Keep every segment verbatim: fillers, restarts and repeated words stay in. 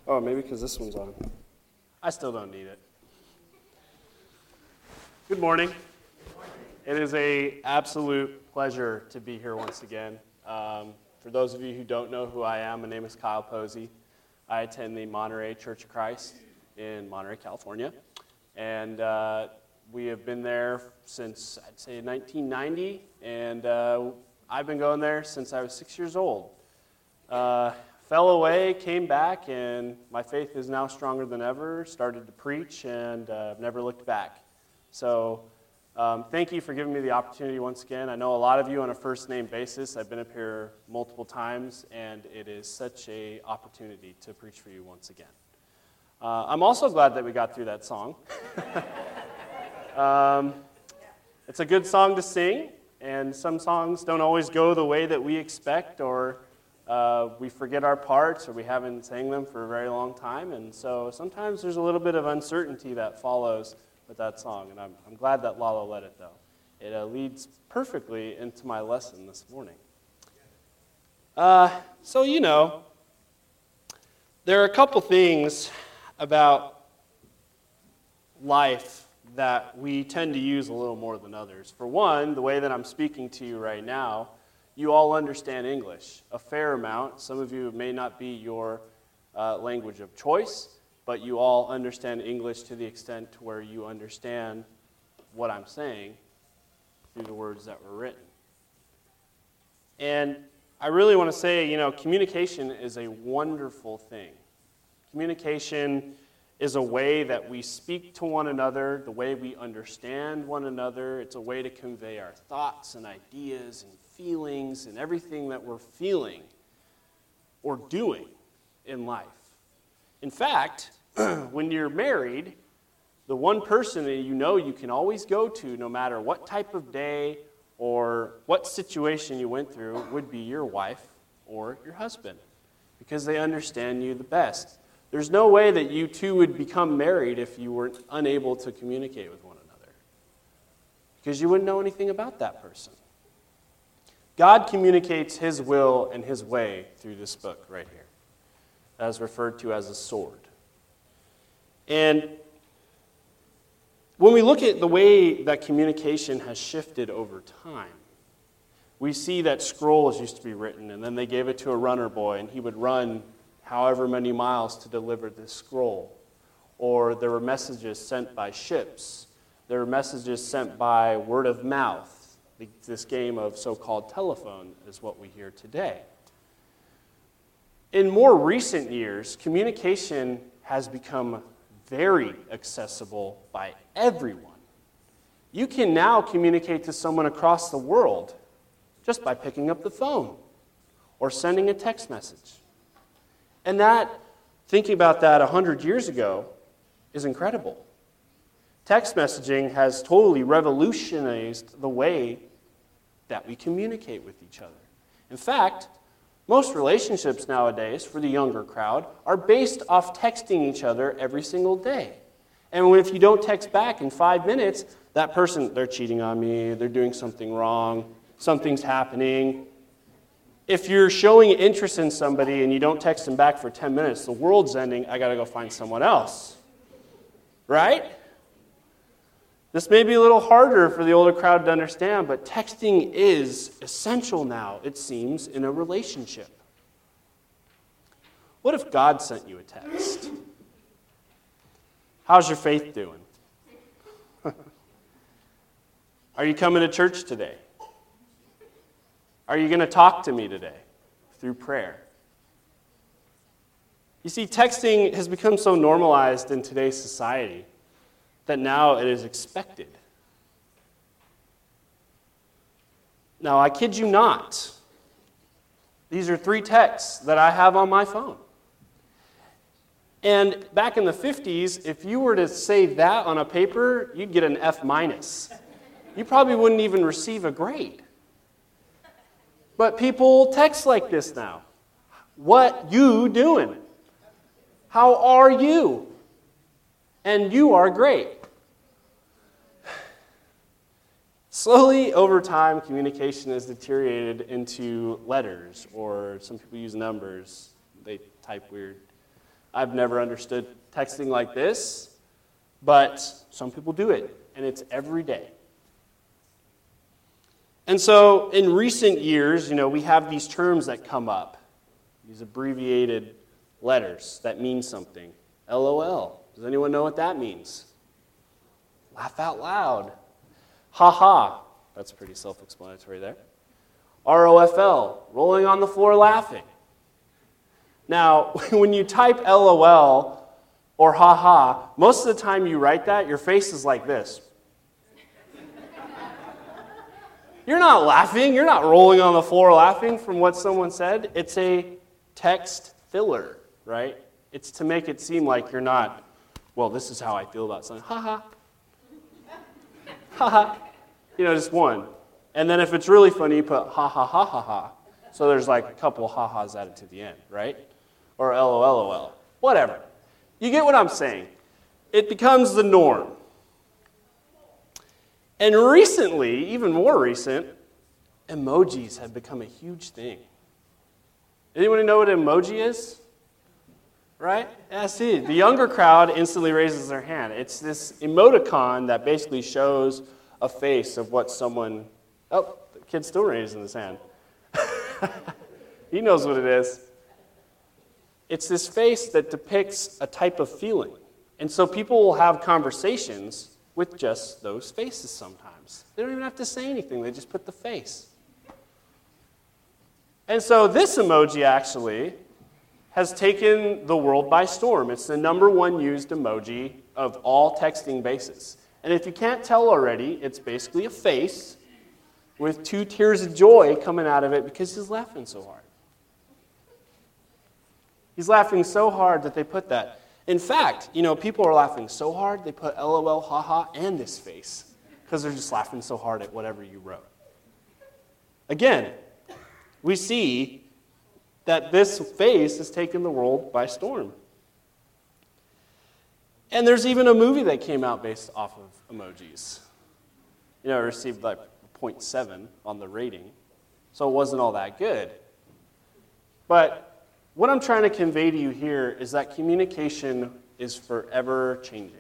Oh, maybe because this one's on. I still don't need it. Good morning. It is an absolute pleasure to be here once again. Um, for those of you who don't know who I am, my name is Kyle Posey. I attend the Monterey Church of Christ in Monterey, California. And uh, we have been there since, I'd say, nineteen ninety. And uh, I've been going there since I was six years old. Uh, fell away, came back, and my faith is now stronger than ever. Started to preach, and uh, I've never looked back. So um, thank you for giving me the opportunity once again. I know a lot of you on a first-name basis. I've been up here multiple times, and it is such an opportunity to preach for you once again. Uh, I'm also glad that we got through that song. um, it's a good song to sing, and some songs don't always go the way that we expect, or uh, we forget our parts, or we haven't sang them for a very long time, and so sometimes there's a little bit of uncertainty that follows with that song, and I'm, I'm glad that Lalo led it, though. It uh, leads perfectly into my lesson this morning. Uh, so, you know, there are a couple things about life that we tend to use a little more than others. For one, the way that I'm speaking to you right now, you all understand English a fair amount. Some of you, it may not be your uh, language of choice, but you all understand English to the extent to where you understand what I'm saying through the words that were written. And I really want to say, you know, communication is a wonderful thing. Communication is a way that we speak to one another, the way we understand one another. It's a way to convey our thoughts and ideas and feelings and everything that we're feeling or doing in life. In fact, when you're married, the one person that you know you can always go to, no matter what type of day or what situation you went through, would be your wife or your husband, because they understand you the best. There's no way that you two would become married if you were unable to communicate with one another, because you wouldn't know anything about that person. God communicates His will and His way through this book right here, as referred to as a sword. And when we look at the way that communication has shifted over time, we see that scrolls used to be written, and then they gave it to a runner boy, and he would run however many miles to deliver this scroll. Or there were messages sent by ships. There were messages sent by word of mouth. This game of so-called telephone is what we hear today. In more recent years, communication has become very accessible by everyone. You can now communicate to someone across the world just by picking up the phone or sending a text message. And that, thinking about that one hundred years ago, is incredible. Text messaging has totally revolutionized the way that we communicate with each other. In fact, most relationships nowadays, for the younger crowd, are based off texting each other every single day. And if you don't text back in five minutes, that person, they're cheating on me, they're doing something wrong, something's happening. If you're showing interest in somebody and you don't text them back for ten minutes, the world's ending, I got to go find someone else. Right? This may be a little harder for the older crowd to understand, but texting is essential now, it seems, in a relationship. What if God sent you a text? How's your faith doing? Are you coming to church today? Are you going to talk to me today through prayer? You see, texting has become so normalized in today's society that now it is expected. Now, I kid you not. These are three texts that I have on my phone. And back in the fifties, if you were to say that on a paper, you'd get an F minus. You probably wouldn't even receive a grade. But people text like this now. What you doing? How are you? And you are great. Slowly, over time, communication has deteriorated into letters, or some people use numbers. They type weird. I've never understood texting like this, but some people do it, and it's every day. And so in recent years, you know, we have these terms that come up, these abbreviated letters that mean something. L O L. Does anyone know what that means? Laugh out loud. Ha ha. That's pretty self-explanatory there. R O F L. Rolling on the floor laughing. Now, when you type L O L or ha ha, most of the time you write that, your face is like this. You're not laughing. You're not rolling on the floor laughing from what someone said. It's a text filler, right? It's to make it seem like you're not, well, this is how I feel about something. Ha ha. Ha ha. You know, just one. And then if it's really funny, you put ha ha ha ha ha. So there's like a couple ha-has added to the end, right? Or L O L O L. Whatever. You get what I'm saying. It becomes the norm. And recently, even more recent, emojis have become a huge thing. Anyone know what an emoji is? Right? Yeah, see, the younger crowd instantly raises their hand. It's this emoticon that basically shows a face of what someone... Oh, the kid's still raising his hand. He knows what it is. It's this face that depicts a type of feeling. And so people will have conversations with just those faces sometimes. They don't even have to say anything. They just put the face. And so this emoji actually has taken the world by storm. It's the number one used emoji of all texting bases. And if you can't tell already, it's basically a face with two tears of joy coming out of it because he's laughing so hard. He's laughing so hard that they put that. In fact, you know, people are laughing so hard, they put L O L, haha, and this face because they're just laughing so hard at whatever you wrote. Again, we see that this face has taken the world by storm. And there's even a movie that came out based off of emojis. You know, it received like zero point seven on the rating, so it wasn't all that good. But what I'm trying to convey to you here is that communication is forever changing.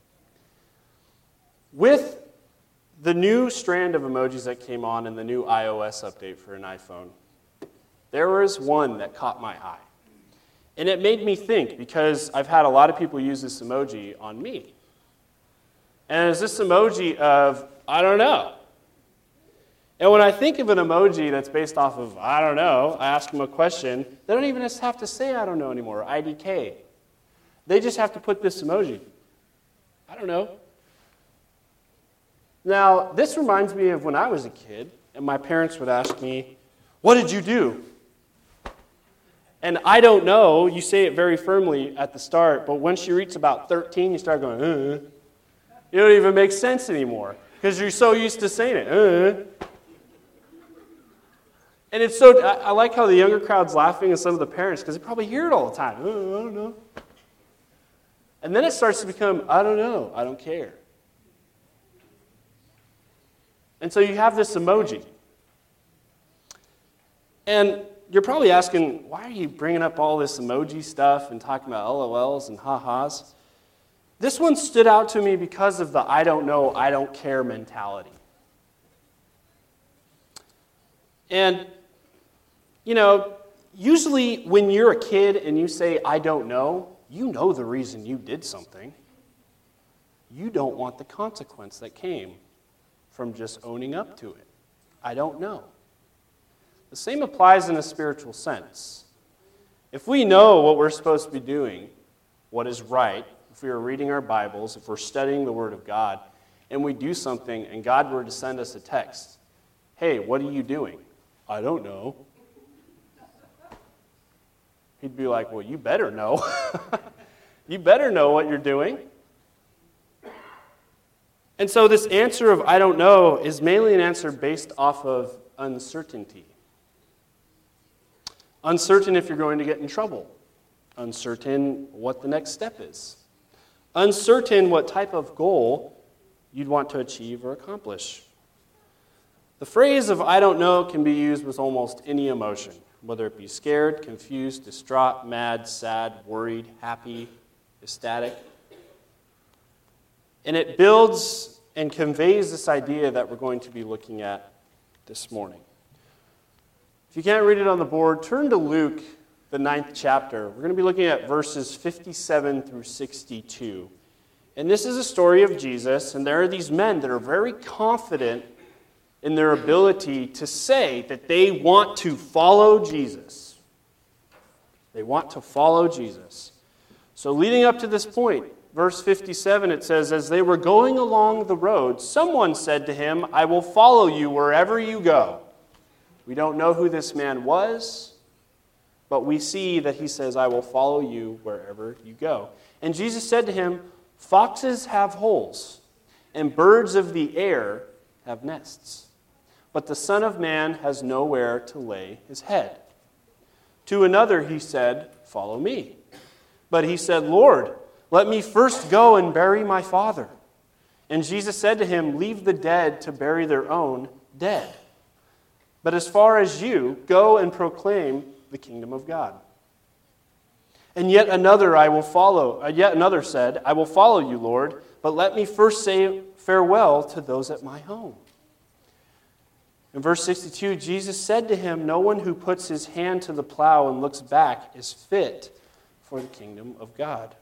With the new strand of emojis that came on in the new iOS update for an iPhone, there was one that caught my eye. And it made me think, because I've had a lot of people use this emoji on me. And it's this emoji of, I don't know. And when I think of an emoji that's based off of, I don't know, I ask them a question, they don't even have to say I don't know anymore, I D K. They just have to put this emoji. I don't know. Now, this reminds me of when I was a kid, and my parents would ask me, what did you do? And I don't know, you say it very firmly at the start, but once you reach about thirteen, you start going, uh. It don't even make sense anymore, because you're so used to saying it, uh. And it's so, I, I like how the younger crowd's laughing and some of the parents, because they probably hear it all the time. Oh, I don't know. And then it starts to become, I don't know, I don't care. And so you have this emoji. And you're probably asking, why are you bringing up all this emoji stuff and talking about L O Ls and ha-has? This one stood out to me because of the I don't know, I don't care mentality. And you know, usually when you're a kid and you say, I don't know, you know the reason you did something. You don't want the consequence that came from just owning up to it. I don't know. The same applies in a spiritual sense. If we know what we're supposed to be doing, what is right, if we are reading our Bibles, if we're studying the Word of God, and we do something and God were to send us a text, hey, what are you doing? I don't know. He'd be like, well, you better know. You better know what you're doing. And so this answer of I don't know is mainly an answer based off of uncertainty. Uncertain if you're going to get in trouble. Uncertain what the next step is. Uncertain what type of goal you'd want to achieve or accomplish. The phrase of I don't know can be used with almost any emotion. whether it be scared, confused, distraught, mad, sad, worried, happy, ecstatic. And it builds and conveys this idea that we're going to be looking at this morning. If you can't read it on the board, turn to Luke, the ninth chapter. We're going to be looking at verses fifty-seven through sixty-two. And this is a story of Jesus, and there are these men that are very confident in their ability to say that they want to follow Jesus. They want to follow Jesus. So leading up to this point, verse fifty-seven, it says, "As they were going along the road, someone said to him, 'I will follow you wherever you go.'" We don't know who this man was, but we see that he says, "I will follow you wherever you go." And Jesus said to him, "Foxes have holes, and birds of the air have nests, but the Son of Man has nowhere to lay his head." To another he said, "Follow me." But he said, "Lord, let me first go and bury my father." And Jesus said to him, "Leave the dead to bury their own dead. But as far as you, go and proclaim the kingdom of God." And yet another I will follow. Yet another said, "I will follow you, Lord, but let me first say farewell to those at my home." In verse sixty-two, Jesus said to him, "No one who puts his hand to the plow and looks back is fit for the kingdom of God."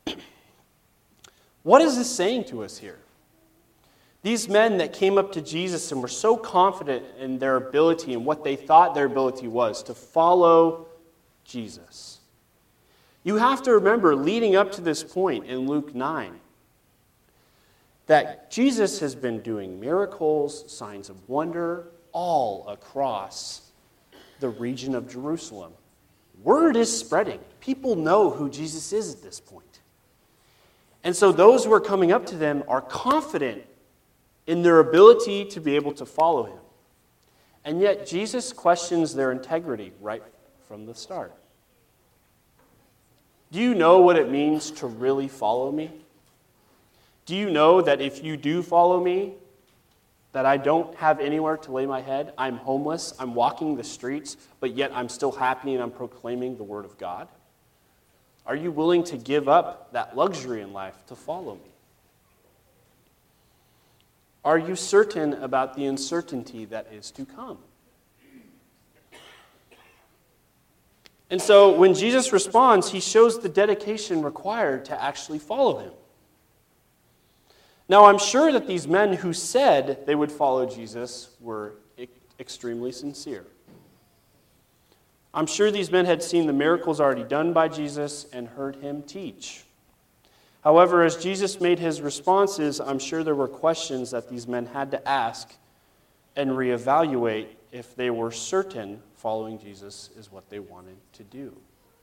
What is this saying to us here? These men that came up to Jesus and were so confident in their ability and what they thought their ability was to follow Jesus. You have to remember, leading up to this point in Luke nine, that Jesus has been doing miracles, signs of wonder, all across the region of Jerusalem. Word is spreading. People know who Jesus is at this point. And so those who are coming up to them are confident in their ability to be able to follow him. And yet Jesus questions their integrity right from the start. Do you know what it means to really follow me? Do you know that if you do follow me, that I don't have anywhere to lay my head? I'm homeless, I'm walking the streets, but yet I'm still happy and I'm proclaiming the word of God? Are you willing to give up that luxury in life to follow me? Are you certain about the uncertainty that is to come? And so when Jesus responds, he shows the dedication required to actually follow him. Now, I'm sure that these men who said they would follow Jesus were e- extremely sincere. I'm sure these men had seen the miracles already done by Jesus and heard him teach. However, as Jesus made his responses, I'm sure there were questions that these men had to ask and reevaluate if they were certain following Jesus is what they wanted to do.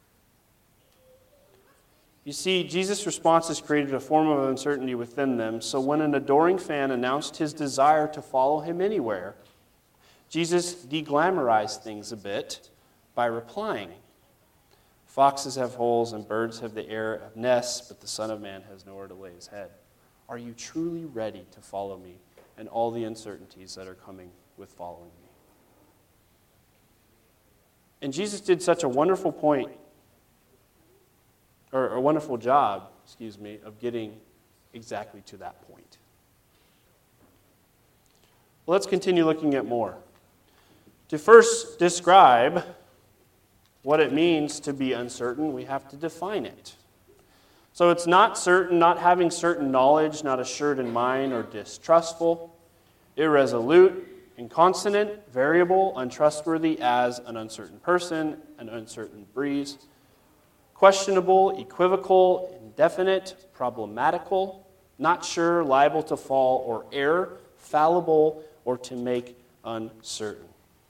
You see, Jesus' responses created a form of uncertainty within them, so when an adoring fan announced his desire to follow him anywhere, Jesus deglamorized things a bit by replying, "Foxes have holes and birds have the air have nests, but the Son of Man has nowhere to lay his head." Are you truly ready to follow me and all the uncertainties that are coming with following me? And Jesus did such a wonderful point, or a wonderful job, excuse me, of getting exactly to that point. Well, let's continue looking at more. To first describe what it means to be uncertain, we have to define it. So it's not certain, not having certain knowledge, not assured in mind or distrustful, irresolute, inconsonant, variable, untrustworthy as an uncertain person, an uncertain breeze, questionable, equivocal, indefinite, problematical, not sure, liable to fall or err, fallible, or to make uncertain.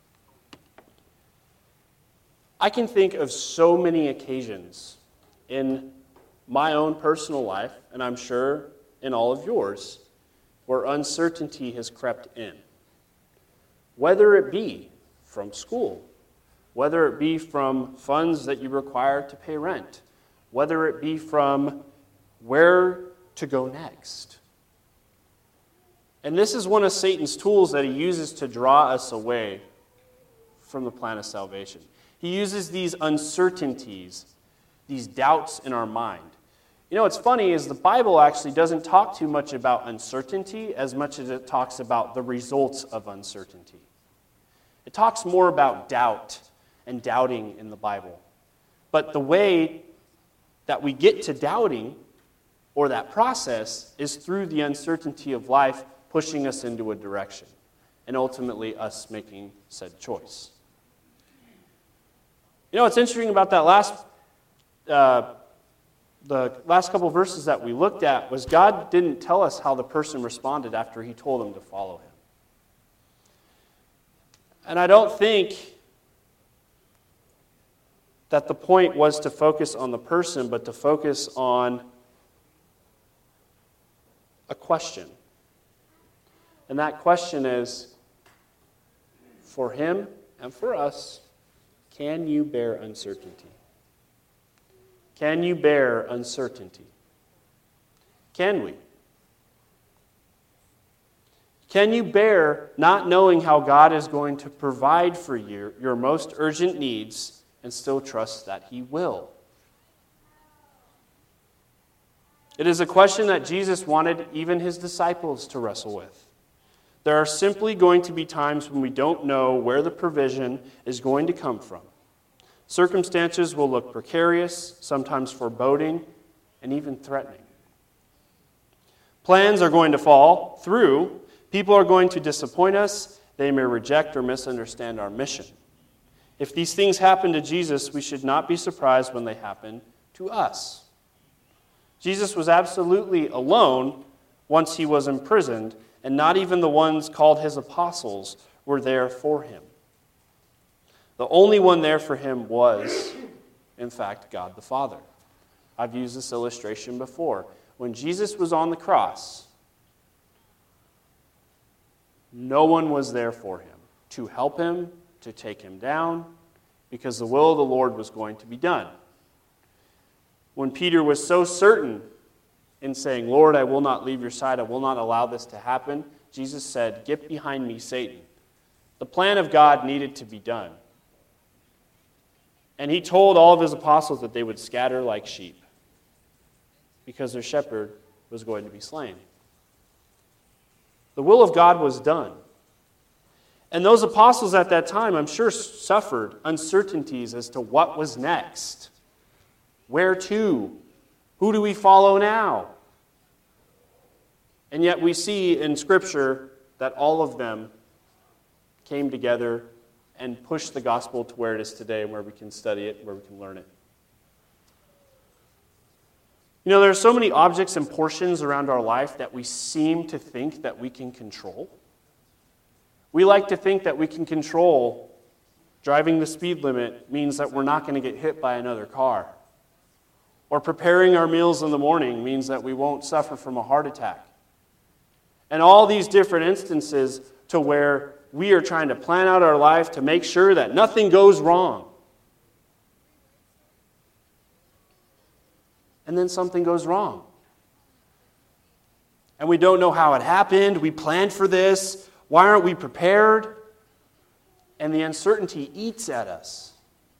I can think of so many occasions in my own personal life, and I'm sure in all of yours, where uncertainty has crept in. Whether it be from school, whether it be from funds that you require to pay rent, whether it be from where to go next. And this is one of Satan's tools that he uses to draw us away from the plan of salvation. He uses these uncertainties, these doubts in our mind. You know, what's funny is the Bible actually doesn't talk too much about uncertainty as much as it talks about the results of uncertainty. It talks more about doubt and doubting in the Bible. But the way that we get to doubting, or that process, is through the uncertainty of life pushing us into a direction, and ultimately us making said choice. You know what's interesting about that last, uh, the last couple verses that we looked at was God didn't tell us how the person responded after he told them to follow him. And I don't think that the point was to focus on the person, but to focus on a question. And that question is, for him and for us, can you bear uncertainty? Can you bear uncertainty? Can we? Can you bear not knowing how God is going to provide for you your most urgent needs and still trust that he will? It is a question that Jesus wanted even his disciples to wrestle with. There are simply going to be times when we don't know where the provision is going to come from. Circumstances will look precarious, sometimes foreboding, and even threatening. Plans are going to fall through. People are going to disappoint us. They may reject or misunderstand our mission. If these things happen to Jesus, we should not be surprised when they happen to us. Jesus was absolutely alone once he was imprisoned, and not even the ones called his apostles were there for him. The only one there for him was, in fact, God the Father. I've used this illustration before. When Jesus was on the cross, no one was there for him to help him, to take him down, because the will of the Lord was going to be done. When Peter was so certain in saying, Lord, I will not leave your side, I will not allow this to happen, Jesus said, get behind me, Satan. The plan of God needed to be done. And he told all of his apostles that they would scatter like sheep because their shepherd was going to be slain. The will of God was done. And those apostles at that time, I'm sure, suffered uncertainties as to what was next. Where to? Who do we follow now? And yet we see in Scripture that all of them came together and pushed the gospel to where it is today, and where we can study it, where we can learn it. You know, there are so many objects and portions around our life that we seem to think that we can control. We like to think that we can control driving the speed limit means that we're not going to get hit by another car. Or preparing our meals in the morning means that we won't suffer from a heart attack. And all these different instances to where we are trying to plan out our life to make sure that nothing goes wrong. And then something goes wrong. And we don't know how it happened. We planned for this. Why aren't we prepared? And the uncertainty eats at us.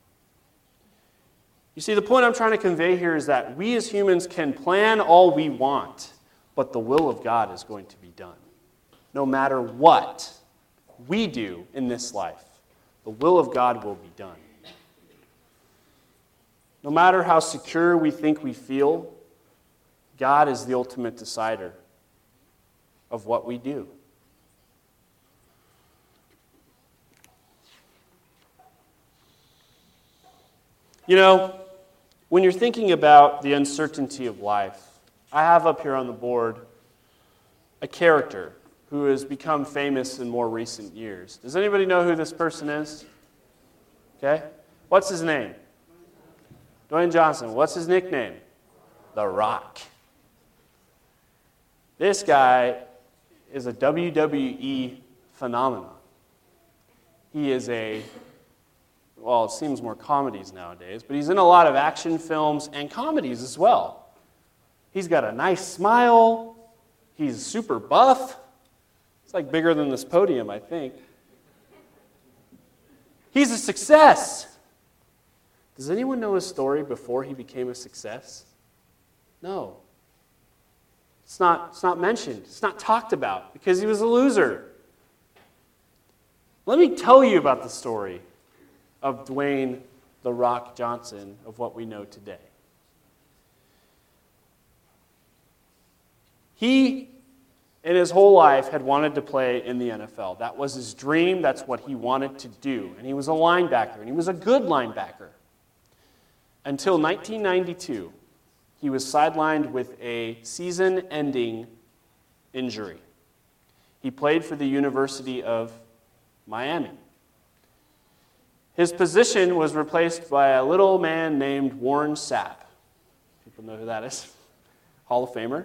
You see, the point I'm trying to convey here is that we as humans can plan all we want, but the will of God is going to be done. No matter what we do in this life, the will of God will be done. No matter how secure we think we feel, God is the ultimate decider of what we do. You know, when you're thinking about the uncertainty of life, I have up here on the board a character who has become famous in more recent years. Does anybody know who this person is? Okay. What's his name? Dwayne Johnson. What's his nickname? The Rock. This guy is a W W E phenomenon. He is a, well, it seems more comedies nowadays, but he's in a lot of action films and comedies as well. He's got a nice smile. He's super buff. It's like bigger than this podium, I think. He's a success. Does anyone know his story before he became a success? No. It's not, it's not mentioned. It's not talked about because he was a loser. Let me tell you about the story of Dwayne "The Rock" Johnson, of what we know today. He, in his whole life, had wanted to play in the N F L. That was his dream. That's what he wanted to do. And he was a linebacker, and he was a good linebacker. Until nineteen ninety-two, he was sidelined with a season-ending injury. He played for the University of Miami. His position was replaced by a little man named Warren Sapp. People know who that is? Hall of Famer.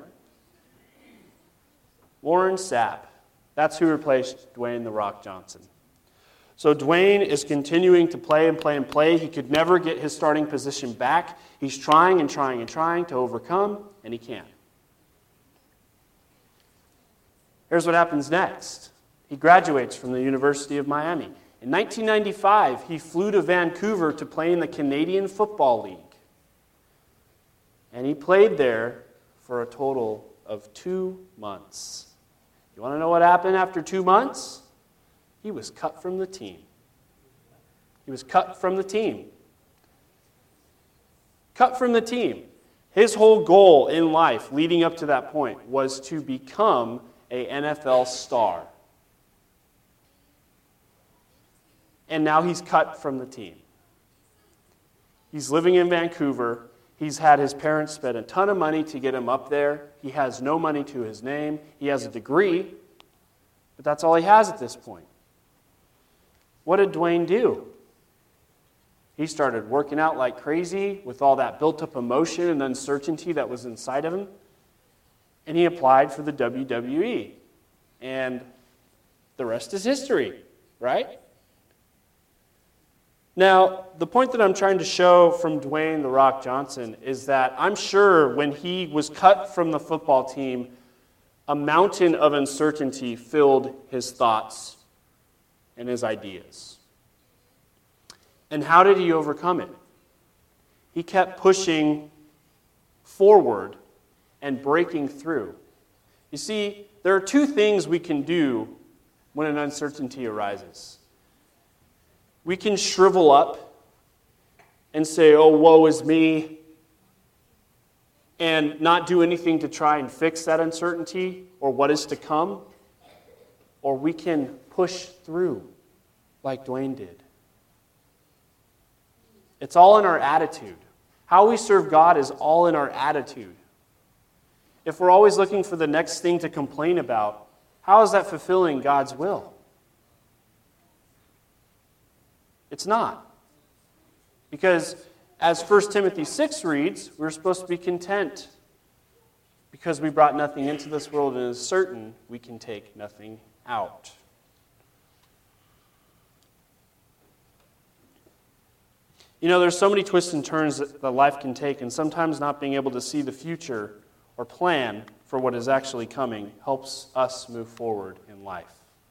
Warren Sapp. That's who replaced Dwayne "The Rock" Johnson. So Dwayne is continuing to play and play and play. He could never get his starting position back. He's trying and trying and trying to overcome, and he can't. Here's what happens next. He graduates from the University of Miami. In nineteen ninety-five, he flew to Vancouver to play in the Canadian Football League. And he played there for a total of two months. You want to know what happened after two months? He was cut from the team. He was cut from the team. Cut from the team. His whole goal in life leading up to that point was to become an N F L star. And now he's cut from the team. He's living in Vancouver. He's had his parents spend a ton of money to get him up there. He has no money to his name. He has a degree, but that's all he has at this point. What did Dwayne do? He started working out like crazy with all that built-up emotion and uncertainty that was inside of him, and he applied for the W W E. And the rest is history, right? Now, the point that I'm trying to show from Dwayne "The Rock" Johnson is that I'm sure when he was cut from the football team, a mountain of uncertainty filled his thoughts and his ideas. And how did he overcome it? He kept pushing forward and breaking through. You see, there are two things we can do when an uncertainty arises. We can shrivel up and say, oh, woe is me, and not do anything to try and fix that uncertainty or what is to come. Or we can push through like Dwayne did. It's all in our attitude. How we serve God is all in our attitude. If we're always looking for the next thing to complain about, how is that fulfilling God's will? It's not. Because as First Timothy six reads, we're supposed to be content because we brought nothing into this world and it is certain we can take nothing out. You know, there's so many twists and turns that, that life can take, and sometimes not being able to see the future or plan for what is actually coming helps us move forward in life.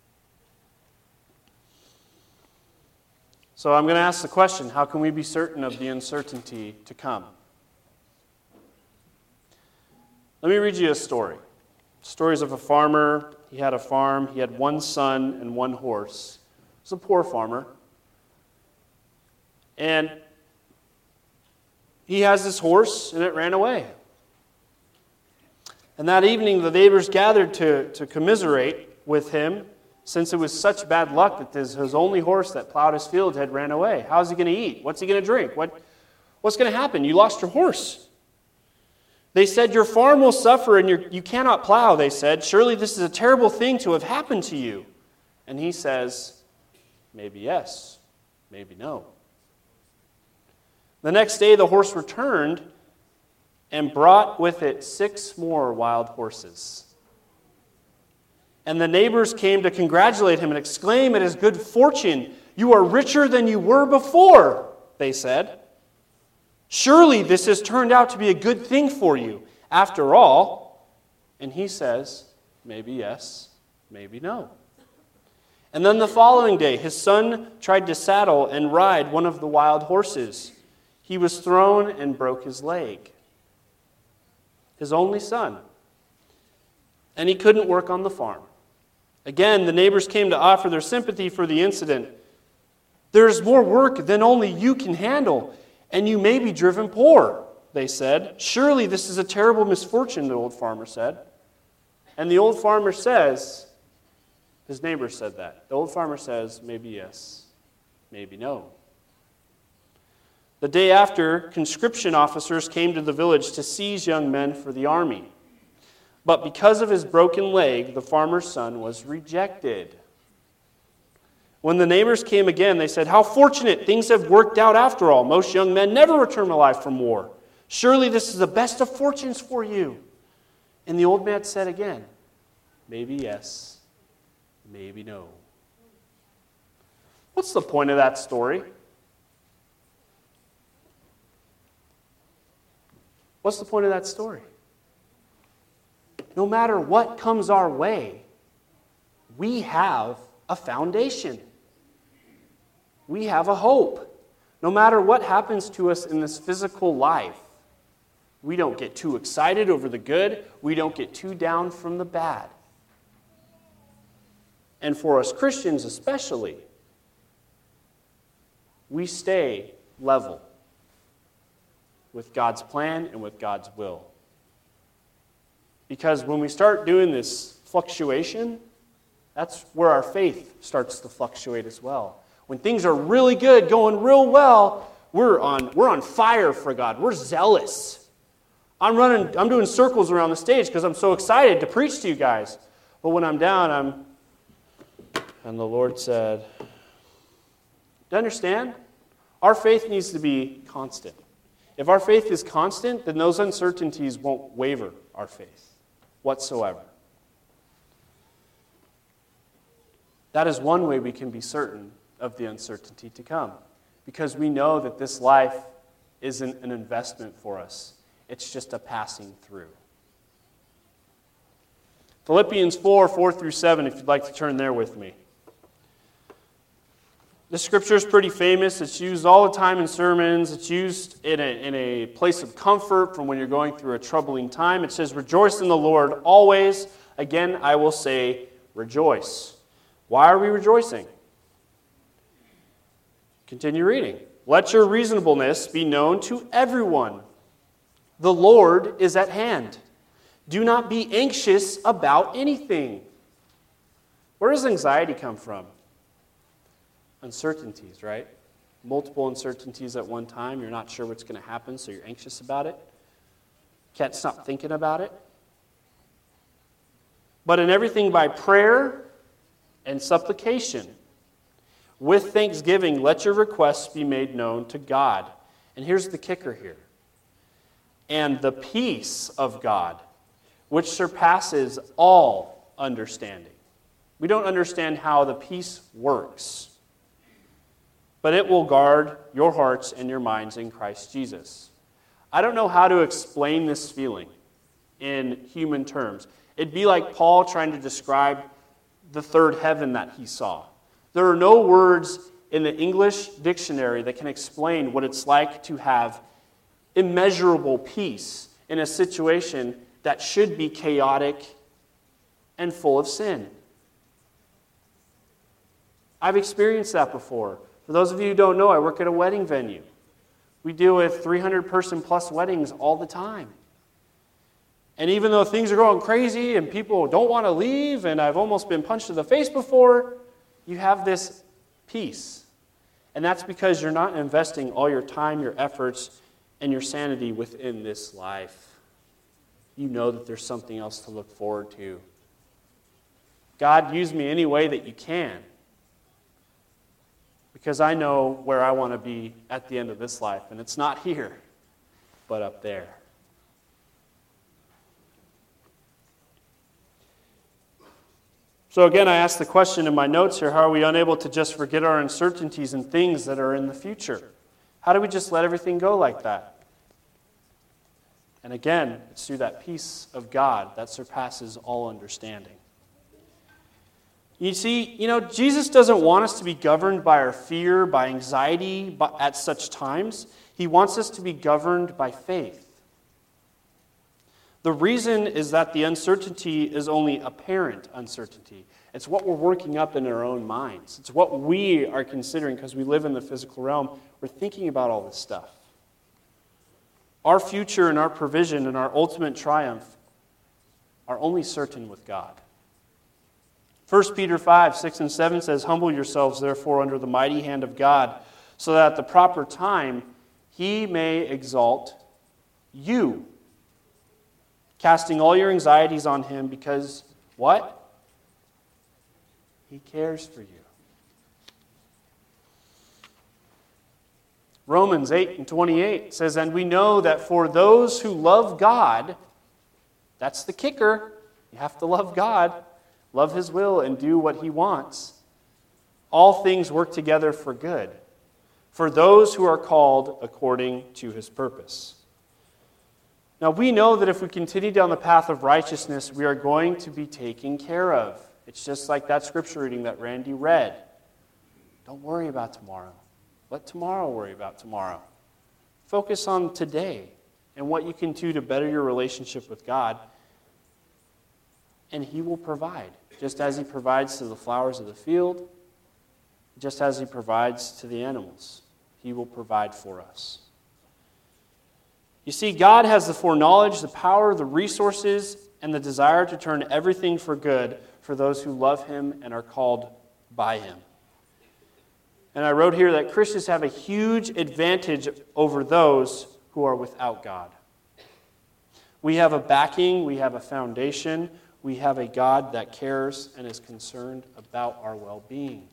So I'm going to ask the question, how can we be certain of the uncertainty to come? Let me read you a story. Stories of a farmer. He had a farm. He had one son and one horse. He was a poor farmer. And he has this horse, and it ran away. And that evening, the neighbors gathered to, to commiserate with him, since it was such bad luck that his, his only horse that plowed his field had ran away. How's he going to eat? What's he going to drink? What, what's going to happen? You lost your horse. They said, your farm will suffer and you're, you cannot plow, they said. Surely this is a terrible thing to have happened to you. And he says, maybe yes, maybe no. The next day the horse returned and brought with it six more wild horses. And the neighbors came to congratulate him and exclaim at his good fortune. You are richer than you were before, they said. Surely this has turned out to be a good thing for you, after all. And he says, maybe yes, maybe no. And then the following day, his son tried to saddle and ride one of the wild horses. he was thrown and broke his leg. His only son. And he couldn't work on the farm. Again, the neighbors came to offer their sympathy for the incident. There's more work than only you can handle, and you may be driven poor, they said. Surely this is a terrible misfortune, the old farmer said. And the old farmer says, his neighbor said that. The old farmer says, maybe yes, maybe no. The day after, conscription officers came to the village to seize young men for the army. But because of his broken leg, the farmer's son was rejected. When the neighbors came again, they said, how fortunate, things have worked out after all. Most young men never return alive from war. Surely this is the best of fortunes for you. And the old man said again, maybe yes, maybe no. What's the point of that story? What's the point of that story? No matter what comes our way, we have a foundation. We have a hope. No matter what happens to us in this physical life, we don't get too excited over the good. We don't get too down from the bad. And for us Christians especially, we stay level with God's plan and with God's will. Because when we start doing this fluctuation, that's where our faith starts to fluctuate as well. When things are really good, going real well, we're on, we're on fire for God. We're zealous. I'm running, I'm doing circles around the stage because I'm so excited to preach to you guys. But when I'm down, I'm, and the Lord said, do you understand? Our faith needs to be constant. If our faith is constant, then those uncertainties won't waver our faith whatsoever. That is one way we can be certain of the uncertainty to come, because we know that this life isn't an investment for us. It's just a passing through. Philippians four, four through seven, if you'd like to turn there with me. The scripture is pretty famous. It's used all the time in sermons. It's used in a, in a place of comfort from when you're going through a troubling time. It says, rejoice in the Lord always. Again, I will say, rejoice. Why are we rejoicing? Continue reading. Let your reasonableness be known to everyone. The Lord is at hand. Do not be anxious about anything. Where does anxiety come from? Uncertainties, right? Multiple uncertainties at one time. You're not sure what's going to happen, so you're anxious about it. Can't stop thinking about it. But in everything by prayer and supplication, with thanksgiving, let your requests be made known to God. And here's the kicker here. And the peace of God, which surpasses all understanding. We don't understand how the peace works, but it will guard your hearts and your minds in Christ Jesus. I don't know how to explain this feeling in human terms. It'd be like Paul trying to describe the third heaven that he saw. There are no words in the English dictionary that can explain what it's like to have immeasurable peace in a situation that should be chaotic and full of sin. I've experienced that before. For those of you who don't know, I work at a wedding venue. We deal with three hundred person plus weddings all the time. And even though things are going crazy and people don't want to leave, and I've almost been punched in the face before, you have this peace. And that's because you're not investing all your time, your efforts, and your sanity within this life. You know that there's something else to look forward to. God, use me any way that you can, because I know where I want to be at the end of this life, and it's not here, but up there. So again, I asked the question in my notes here, how are we unable to just forget our uncertainties and things that are in the future? How do we just let everything go like that? And again, it's through that peace of God that surpasses all understanding. You see, you know, Jesus doesn't want us to be governed by our fear, by anxiety at such times. He wants us to be governed by faith. The reason is that the uncertainty is only apparent uncertainty. It's what we're working up in our own minds. It's what we are considering because we live in the physical realm. We're thinking about all this stuff. Our future and our provision and our ultimate triumph are only certain with God. First Peter five, six and seven says, "Humble yourselves, therefore, under the mighty hand of God, so that at the proper time he may exalt you, casting all your anxieties on him because," what? He cares for you. Romans eight and twenty-eight says, "And we know that for those who love God," that's the kicker, you have to love God, love his will, and do what he wants, "all things work together for good, for those who are called according to his purpose." Now we know that if we continue down the path of righteousness, we are going to be taken care of. It's just like that scripture reading that Randy read. Don't worry about tomorrow. Let tomorrow worry about tomorrow. Focus on today and what you can do to better your relationship with God, and he will provide, just as he provides to the flowers of the field, just as he provides to the animals. He will provide for us. You see, God has the foreknowledge, the power, the resources, and the desire to turn everything for good for those who love him and are called by him. And I wrote here that Christians have a huge advantage over those who are without God. We have a backing, we have a foundation, we have a God that cares and is concerned about our well-being.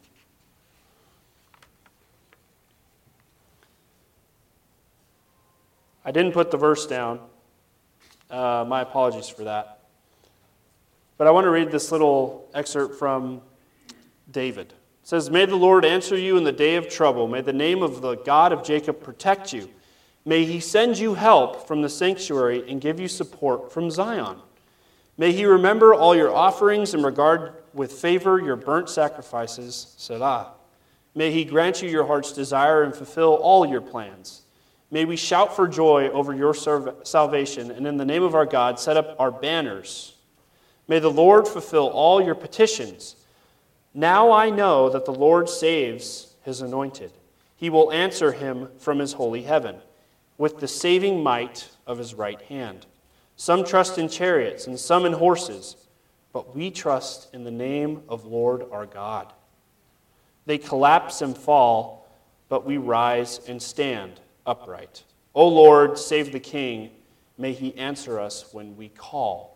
I didn't put the verse down. Uh, my apologies for that. But I want to read this little excerpt from David. It says, "May the Lord answer you in the day of trouble. May the name of the God of Jacob protect you. May he send you help from the sanctuary and give you support from Zion. May he remember all your offerings and regard with favor your burnt sacrifices, Selah. May he grant you your heart's desire and fulfill all your plans. May we shout for joy over your salvation, and in the name of our God set up our banners. May the Lord fulfill all your petitions. Now I know that the Lord saves his anointed. He will answer him from his holy heaven with the saving might of his right hand. Some trust in chariots and some in horses, but we trust in the name of Lord our God. They collapse and fall, but we rise and stand upright. O Lord, save the King. May he answer us when we call."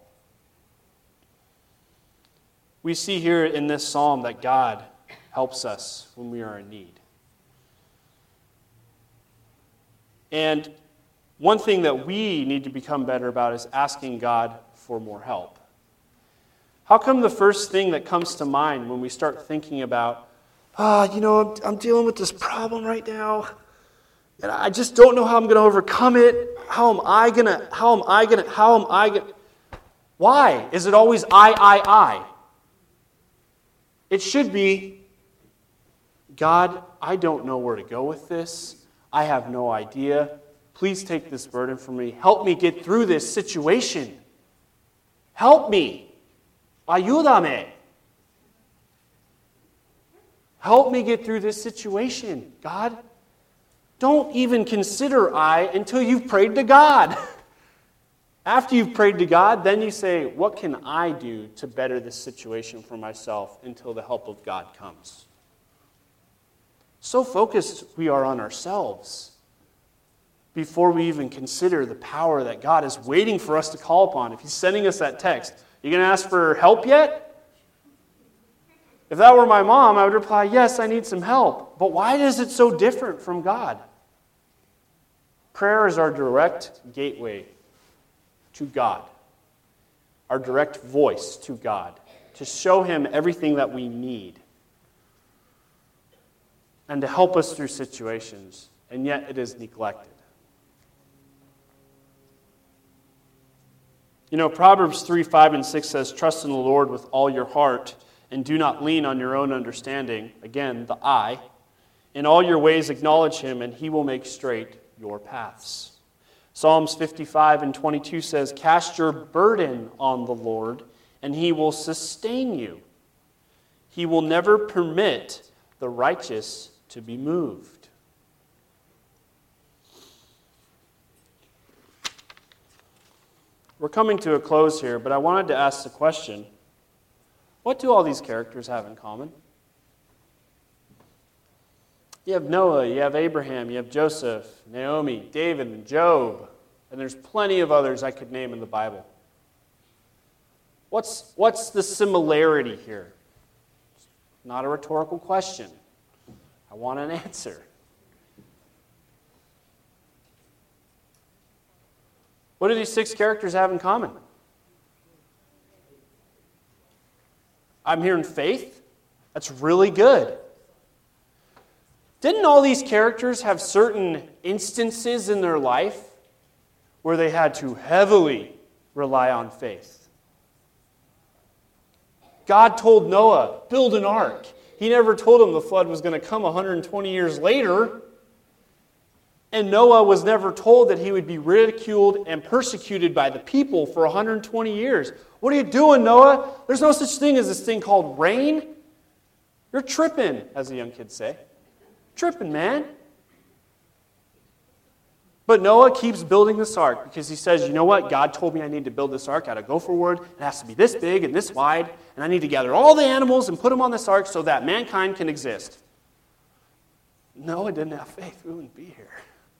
We see here in this psalm that God helps us when we are in need. And one thing that we need to become better about is asking God for more help. How come the first thing that comes to mind when we start thinking about, ah, oh, you know, I'm, I'm dealing with this problem right now, and I just don't know how I'm going to overcome it. How am I going to, how am I going to, how am I going to, why is it always I, I, I? It should be, God, I don't know where to go with this. I have no idea. Please take this burden from me. Help me get through this situation. Help me. Ayúdame. Help me get through this situation, God. Don't even consider I until you've prayed to God. After you've prayed to God, then you say, what can I do to better this situation for myself until the help of God comes? So focused we are on ourselves before we even consider the power that God is waiting for us to call upon. If he's sending us that text, you going to ask for help yet? If that were my mom, I would reply, yes, I need some help. But why is it so different from God? Prayer is our direct gateway to God, our direct voice to God, to show him everything that we need and to help us through situations, and yet it is neglected. You know, Proverbs three, five, and six says, "Trust in the Lord with all your heart, and do not lean on your own understanding." Again, the I. "In all your ways acknowledge him, and he will make straight your paths. Psalms fifty-five and twenty-two says, "Cast your burden on the Lord, and he will sustain you. He will never permit the righteous to be moved." We're coming to a close here, but I wanted to ask the question, what do all these characters have in common? You have Noah, you have Abraham, you have Joseph, Naomi, David, and Job, and there's plenty of others I could name in the Bible. What's, what's the similarity here? Not a rhetorical question. I want an answer. What do these six characters have in common? I'm hearing faith. That's really good. Didn't all these characters have certain instances in their life where they had to heavily rely on faith? God told Noah, build an ark. He never told him the flood was going to come one hundred twenty years later. And Noah was never told that he would be ridiculed and persecuted by the people for one hundred twenty years. What are you doing, Noah? There's no such thing as this thing called rain. You're tripping, as the young kids say. Tripping, man. But Noah keeps building this ark because he says, you know what? God told me I need to build this ark. I got to go forward. It has to be this big and this wide. And I need to gather all the animals and put them on this ark so that mankind can exist. Noah didn't have faith. We wouldn't be here.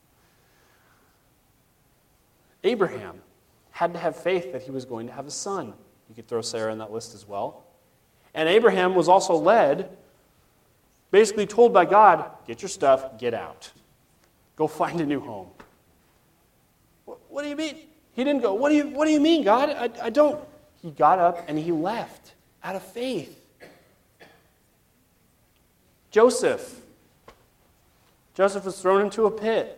Abraham had to have faith that he was going to have a son. You could throw Sarah in that list as well. And Abraham was also led, basically told by God, get your stuff, get out. Go find a new home. What, what do you mean? He didn't go, what do you, what do you mean, God? I, I don't. He got up and he left out of faith. Joseph. Joseph was thrown into a pit.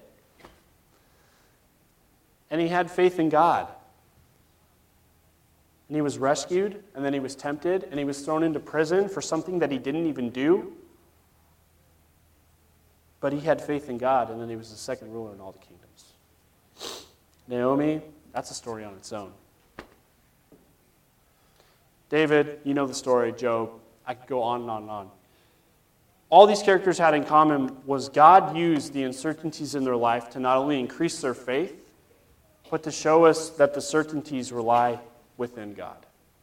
And he had faith in God. And he was rescued, and then he was tempted, and he was thrown into prison for something that he didn't even do. But he had faith in God, and then he was the second ruler in all the kingdoms. Naomi, that's a story on its own. David, you know the story. Job, I could go on and on and on. All these characters had in common was God used the uncertainties in their life to not only increase their faith, but to show us that the certainties rely within God.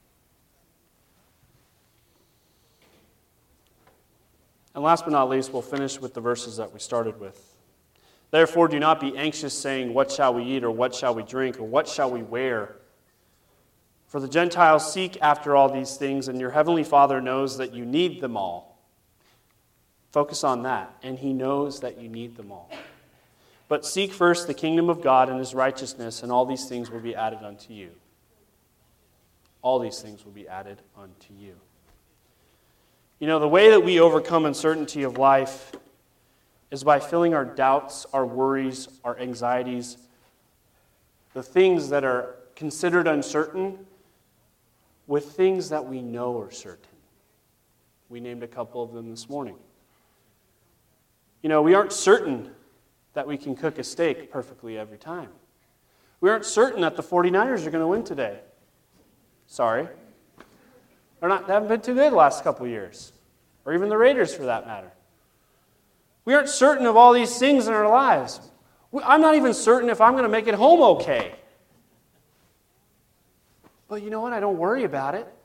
And last but not least, we'll finish with the verses that we started with. Therefore, do not be anxious, saying, what shall we eat, or what shall we drink, or what shall we wear? For the Gentiles seek after all these things, and your heavenly Father knows that you need them all. Focus on that, and he knows that you need them all. But seek first the kingdom of God and his righteousness, and all these things will be added unto you. All these things will be added unto you. You know, the way that we overcome uncertainty of life is by filling our doubts, our worries, our anxieties, the things that are considered uncertain, with things that we know are certain. We named a couple of them this morning. You know, we aren't certain that we can cook a steak perfectly every time. We aren't certain that the forty-niners are going to win today. Sorry. They're not, they haven't been too good the last couple of years. Or even the Raiders, for that matter. We aren't certain of all these things in our lives. I'm not even certain if I'm going to make it home okay. But you know what? I don't worry about it.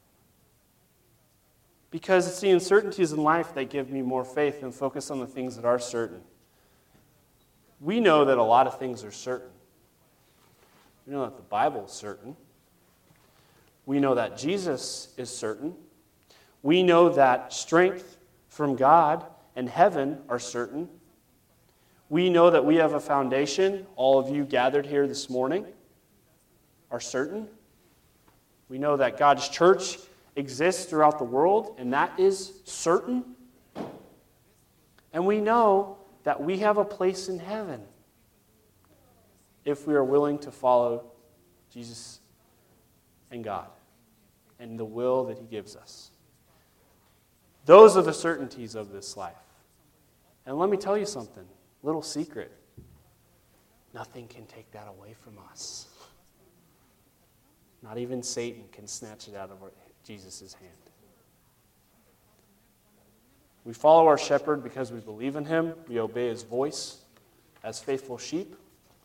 Because it's the uncertainties in life that give me more faith and focus on the things that are certain. We know that a lot of things are certain. We know that the Bible is certain. We know that Jesus is certain. We know that strength from God and heaven are certain. We know that we have a foundation. All of you gathered here this morning are certain. We know that God's church exists throughout the world, and that is certain. And we know that we have a place in heaven if we are willing to follow Jesus and God and the will that he gives us. Those are the certainties of this life. And let me tell you something, little secret. nothing can take that away from us. Not even Satan can snatch it out of Jesus' hand. We follow our shepherd because we believe in him. We obey his voice as faithful sheep.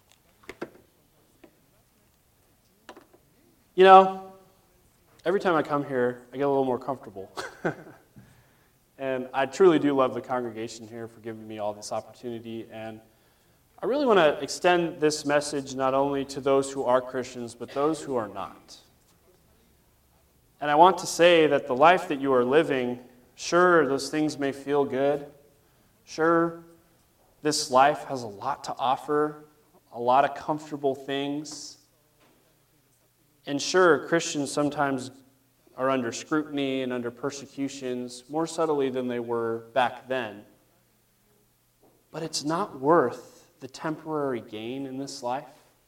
You know, every time I come here, I get a little more comfortable. And I truly do love the congregation here for giving me all this opportunity. And I really want to extend this message not only to those who are Christians, but those who are not. And I want to say that the life that you are living, sure, those things may feel good. Sure, this life has a lot to offer, a lot of comfortable things. And sure, Christians sometimes are under scrutiny and under persecutions more subtly than they were back then. But it's not worth the temporary gain in this life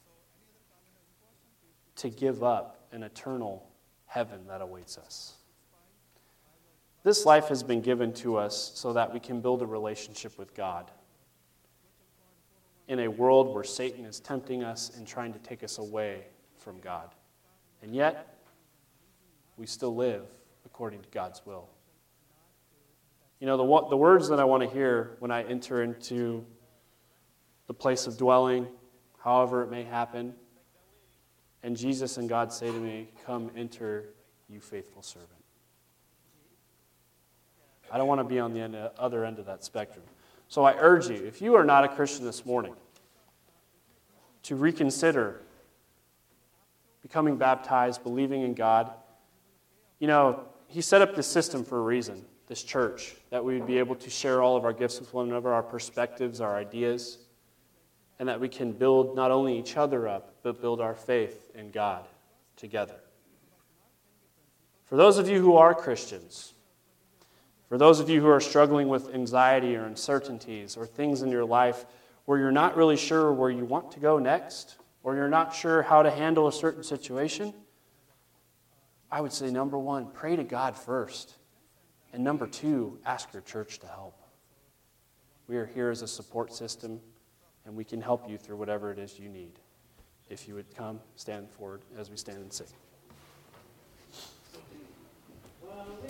to give up an eternal heaven that awaits us. This life has been given to us so that we can build a relationship with God in a world where Satan is tempting us and trying to take us away from God. And yet, we still live according to God's will. You know, the, the words that I want to hear when I enter into the place of dwelling, however it may happen, and Jesus and God say to me, "Come, enter, you faithful servant." I don't want to be on the end, other end of that spectrum. So I urge you, if you are not a Christian this morning, to reconsider becoming baptized, believing in God. You know, he set up this system for a reason, this church, that we would be able to share all of our gifts with one another, our perspectives, our ideas, and that we can build not only each other up, but build our faith in God together. For those of you who are Christians, for those of you who are struggling with anxiety or uncertainties or things in your life where you're not really sure where you want to go next, or you're not sure how to handle a certain situation, I would say, number one, pray to God first. And number two, ask your church to help. We are here as a support system, and we can help you through whatever it is you need. If you would come, stand forward as we stand and sing.